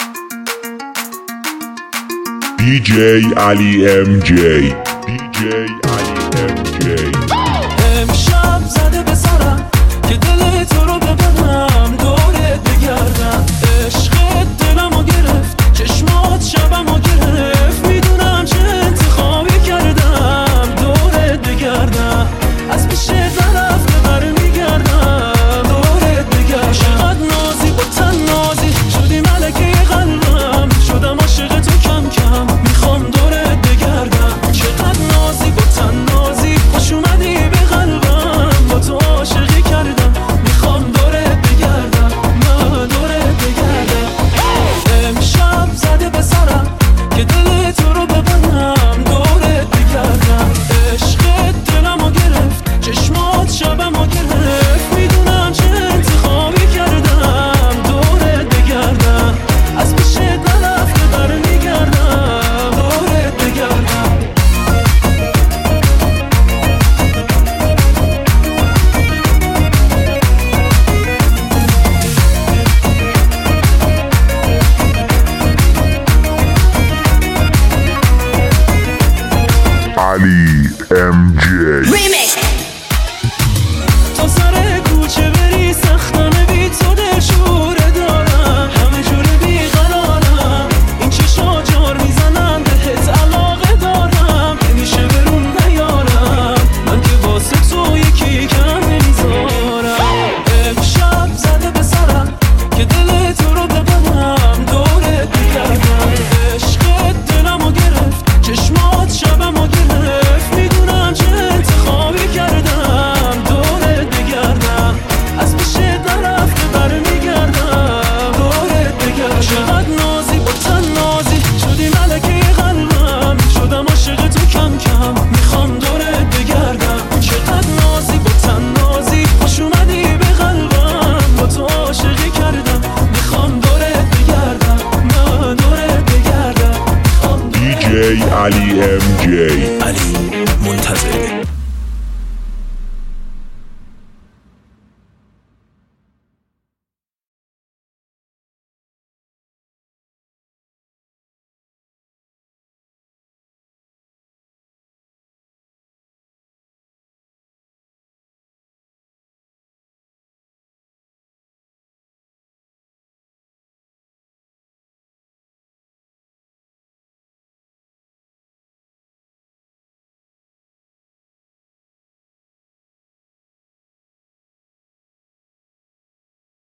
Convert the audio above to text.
DJ Ali MJ DJ Ali MJ امشب زده به سرم که دل تو رو ببرم دورت بگردم عشقت دلمو گرفت چشمات شبمو گرفت میدونم چه انتخابی کردم دورت بگردم از پیش نرفته برمیگردم دورت بگردم چقدر نازی با تن نازی شدی ملکه قلبم شدم عاشق تو کم کم میخوام دورت بگردم چقدر نازی با تن نازی خوش اومدی به قلبم با تو عاشقی کردم میخوام دورت بگردم من دورت بگردم امشب زده به سرم که دل تو رو ببرم دورت بگردم عشقت دلمو گرفت چشمات شبمو گرفت میدونم چه انتخابی کردم دورت بگردم از پیشت نرفته برمیگردم دورت بگردم Ali MJ تا سر کوچه بری سختانه بی تو دلشوره دارم همه جوره بی قرارم این چشا جار میزنم بهت علاقه دارم نمیشه برون نیارم من که واسه تو یکی کم نمیذارم امشب زده به سرم که دل تو رو ببرم دورت بگردم عشقت دلمو گرفت چشمات شبمو گرفت میدونم چه انتخابی کردم دورت بگردم از پیشت نرفته برمیگردم دورت بگردم چقدر نازی با تن نازی شدی ملکه قلبم شدم عاشق تو کم کم میخوام دورت بگردم چقدر نازی با تن نازی خوش اومدی به قلبم با تو عاشقی کردم میخوام دورت بگردم من دورت بگردم DJ Ali MJ